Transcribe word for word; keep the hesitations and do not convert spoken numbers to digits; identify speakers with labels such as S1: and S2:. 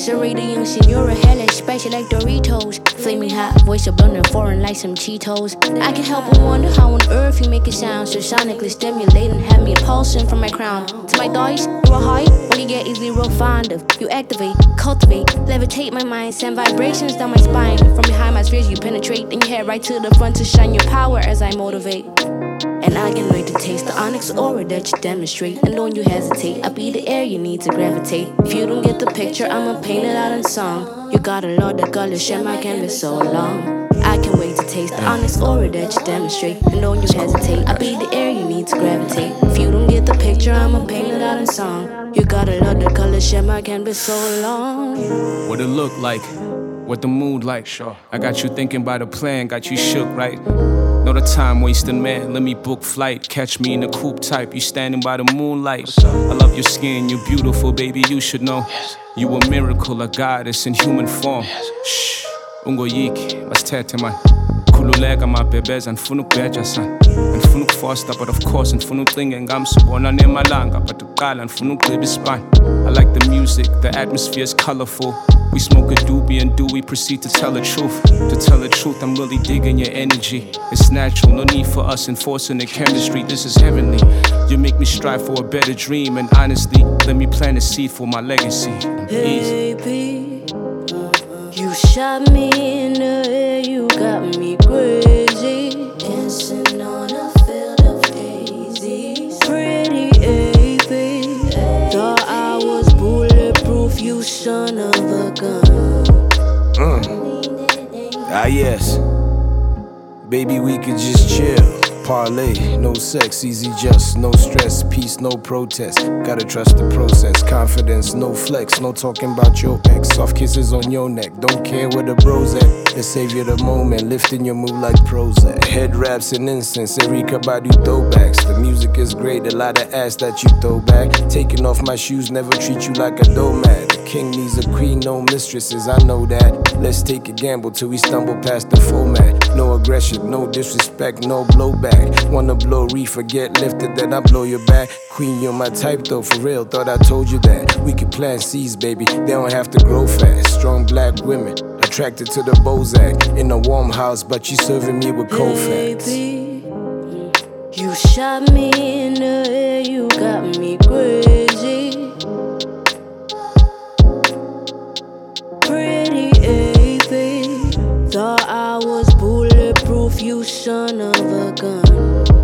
S1: Serena young senora, hellish, spicy like Doritos. Flaming hot, voice of blunder, foreign like some Cheetos. I can't help but wonder how on earth you make it sound so sonically stimulating, have me pulsing from my crown to my thighs. You're a high, when you get easily real fond of. You activate, cultivate, levitate my mind, send vibrations down my spine. From behind my spheres you penetrate, then you head right to the front to shine your power as I motivate. And I can wait to taste the onyx aura that you demonstrate. And don't you hesitate, I'll be the air you need to gravitate. If you don't get the picture, I'ma paint it out in song. You got a lot of color, share my canvas so long. I can wait to taste the onyx aura that you demonstrate. And don't you hesitate, I'll be the air you need to gravitate. If you don't get the picture, I'ma paint it out in song. You got a lot of color, share my canvas so long.
S2: What it look like, what the mood like. Sure. I got you thinking about a plan, got you shook, right? Know the time wasting, man, let me book flight. Catch me in the coupe type, you standing by the moonlight. I love your skin, you're beautiful, baby, you should know. You a miracle, a goddess in human form. Shh, ungoyiki, masithethe man. Khululeka mabhebeza, ngifuna ukubheja san. Ngifuna ukufoster, but of course ngifuna ucinge ngami sibona nemalanga. But uqala ngifuna ugqiba ispan. I like the music, the atmosphere's colorful. We smoke a doobie and do we proceed to tell the truth. To tell the truth, I'm really digging your energy. It's natural, no need for us enforcing the chemistry. This is heavenly. You make me strive for a better dream. And honestly, let me plant a seed for my legacy.
S1: Baby, you shot me in the air, you got me crazy. Dancing on a field of daisies. Pretty A P, thought I was bulletproof, you son of a gun.
S3: Mm. Ah yes, baby we could just chill. Parlay, no sex, easy just, no stress, peace, no protest. Gotta trust the process, confidence, no flex, no talking about your ex. Soft kisses on your neck, don't care where the bros at. Let's save you the moment, lifting your mood like Prozac. Head wraps and incense, Erykah Badu throwbacks. The music is great, a lot of ass that you throw back. Taking off my shoes, never treat you like a doormat. The king needs a queen, no mistresses, I know that. Let's take a gamble till we stumble past the format. No aggression, no disrespect, no blowback. Wanna blow reefer, get lifted, then I blow your back. Queen, you're my type though, for real, thought I told you that. We could plant seeds, baby, they don't have to grow fast. Strong black women, attracted to the Bozak. In a warm house, but you serving me with cold facts.
S1: Baby, you shot me in the air, you got me crazy. Pretty A P, thought I was bulletproof, you son of a gun.